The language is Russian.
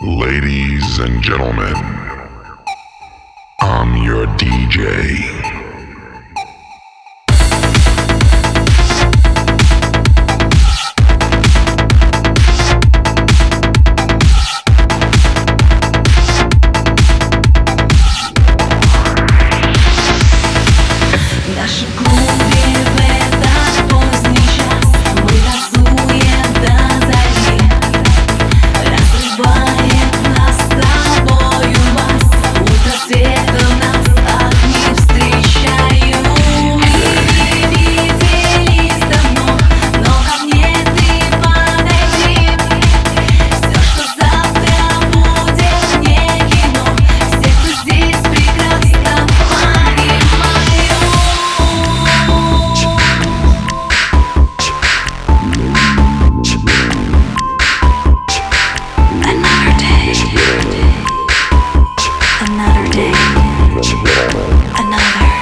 Ladies and gentlemen, I'm your DJ. Наши клубы в этот поздний час мы танцуем до зари, разрывает нас с тобою вас. Утро светом нас огни встречают. Мы не виделись давно, но ко мне ты подойди. Все, что завтра будет, не кино. Все, кто здесь, прекрасно понимают. Another day, another